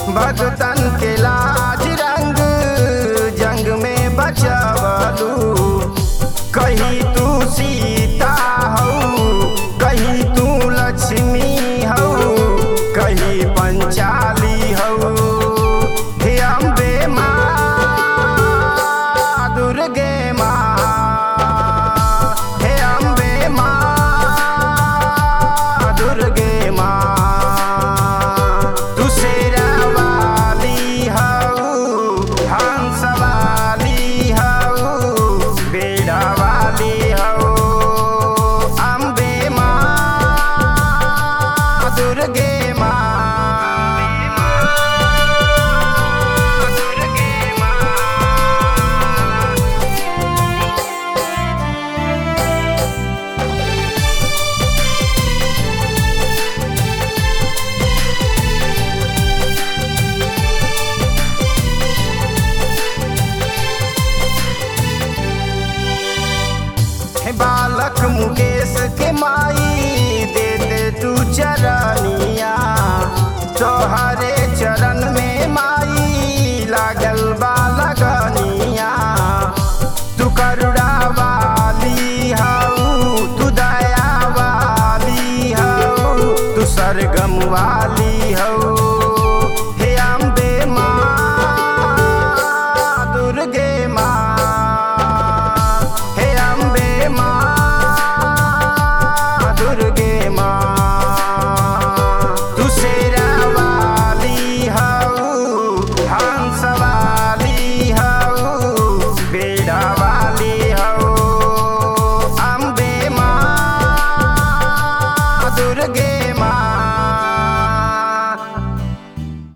भगतन के लाज रंग जंग में बचावलू। कहीं तू सीता हऊ, कहीं तू लक्ष्मी हऊ, कहीं पंचाली हऊ। हे अम्बे माँ दुर्गे माँ, हे अम्बे माँ दुर्गे माँ। तू शेरा वाली हऊ, हंस वाली हऊ, बेड़ा वाली हऊ। अम्बे माँ दुर्गे माँ, दुर्गे माँ। हे बालक मुकेश के माई दे दे तू चरनिया। तोहरे चरण में माई लागल बा लगनिया। तू करुणा वाली हऊ, तू दया वाली हऊ, तू सरगम वाली